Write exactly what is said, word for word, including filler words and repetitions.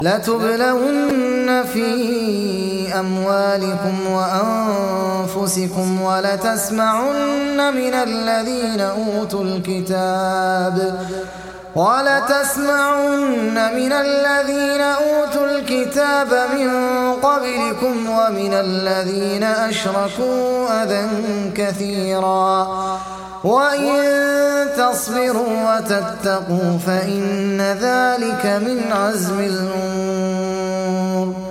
لتبلون في أموالكم وأنفسكم ولتسمعن من الذين أوتوا الكتاب ولتسمعن من الذين أوتوا الكتاب من قبلكم ومن الذين أشركوا أذى كثيرا وإن تصبروا وتتقوا فإن ذلك من عزم الأمور